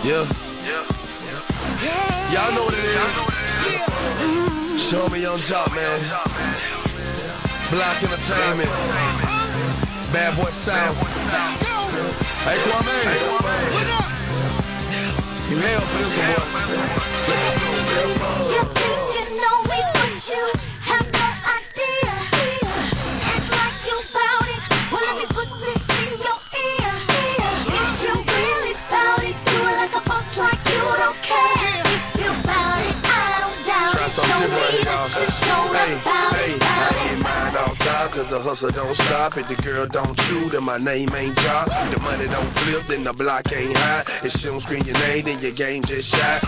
Yeah. Y'all know what it is. Show me on top, man. Black Entertainment. Bad Boy South. Hey, Kwame. What up? You hell for this one, boy. You think you know me, but you have no idea. Act like you bout it. Well, let me put this in your ear. If you really bout it, do it like a boss, like you don't care. If you bout it, I don't doubt Try it. something Show different, me y'all. that you showed Hey, about hey, it. I ain't mind all time, cause the hustle don't stop. If the girl don't chew, then my name ain't job. The money don't flip, then the block ain't high. If she don't scream your name, then your game just shy.